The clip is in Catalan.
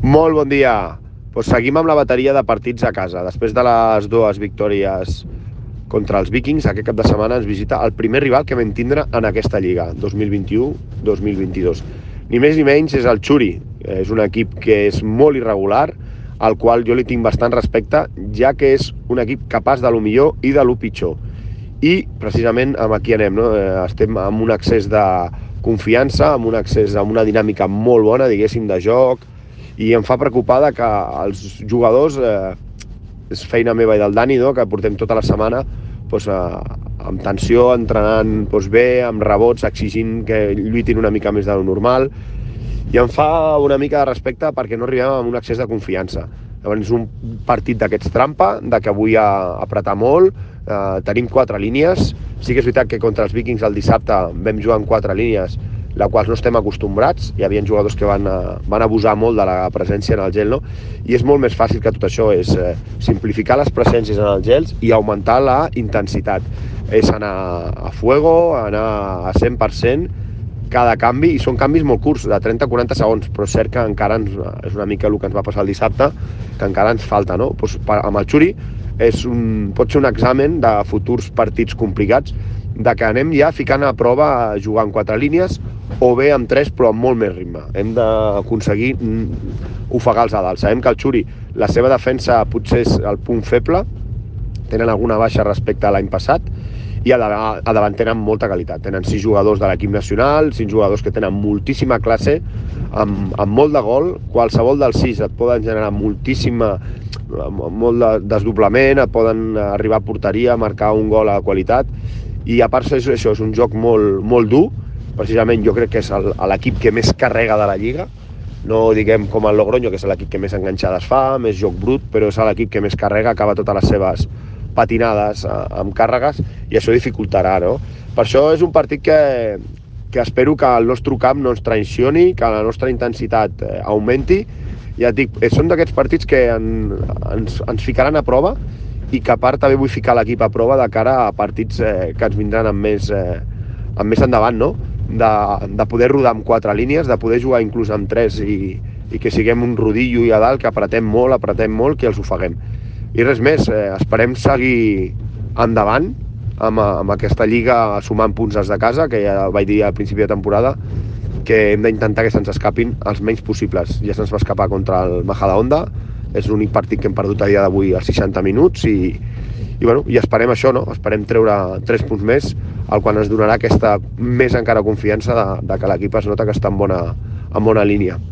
Molt bon dia. Seguim amb la bateria de partits a casa. Després de les dues victòries contra els Vikings, aquest cap de setmana ens visita el primer rival que vam tindre en aquesta lliga, 2021-2022. Ni més ni menys és el Xuri. És un equip que és molt irregular, al qual jo li tinc bastant respecte, ja que és un equip capaç de lo millor i de lo pitjor. I precisament amb aquí anem, no? Estem amb un excés de confiança, amb una dinàmica molt bona, diguéssim, de joc, i em fa preocupar que els jugadors, és feina meva i del Dani, no? Que portem tota la setmana amb tensió, entrenant bé, amb rebots, exigint que lluitin una mica més de lo normal, i em fa una mica de respecte perquè no arribem amb un excés de confiança. Llavors és un partit d'aquests trampa, de que vull apretar molt, tenim 4 línies, sí que és veritat que contra els Vikings el dissabte vam jugar en 4 línies, la qual no estem acostumbrats, hi havia jugadors que van abusar molt de la presència en el gel, no? I és molt més fàcil que tot això, és simplificar les presències en els gels i augmentar la intensitat. És anar a fuego, anar a 100% cada canvi, i són canvis molt curts, de 30 a 40 segons, però és cert que encara és una mica el que ens va passar el dissabte, que encara ens falta, no? Amb el Xuri pot ser un examen de futurs partits complicats, de que anem ja ficant a prova jugar en 4 línies, o bé amb 3 però amb molt més ritme. Hem d'aconseguir ofegar els Adals. Sabem que el Xuri, la seva defensa potser és el punt feble, tenen alguna baixa respecte a l'any passat, i a davant tenen molta qualitat. Tenen 6 jugadors de l'equip nacional, 6 jugadors que tenen moltíssima classe, amb molt de gol. Qualsevol dels 6 et poden generar molt de desdoblament, et poden arribar a porteria, marcar un gol a qualitat, i a part això és un joc molt dur. Precisament jo crec que és l'equip que més carrega de la lliga, no diguem com el Logroño, que és l'equip que més enganxades fa, més joc brut, però és l'equip que més carrega, acaba totes les seves patinades amb càrregues, i això dificultarà, no? Per això és un partit que espero que el nostre camp no ens traicioni, que la nostra intensitat augmenti. Ja et dic, són d'aquests partits que ens ficaran a prova, i que a part també vull ficar l'equip a prova de cara a partits que ens vindran amb més endavant, no? De poder rodar amb 4 línies, de poder jugar inclús amb 3 i que siguem un rodillo i a dalt, que apretem molt, que els ofeguem. I res més, esperem seguir endavant amb aquesta lliga sumant punts des de casa, que ja vaig dir al principi de temporada que hem d'intentar que se'ns escapin els menys possibles. Ja se'ns va escapar contra el Majadahonda, és l'únic partit que hem perdut a dia d'avui als 60 minuts, i esperem això, no? Esperem treure 3 punts més, el qual ens donarà aquesta més encara confiança de que l'equip es nota que està en bona línia.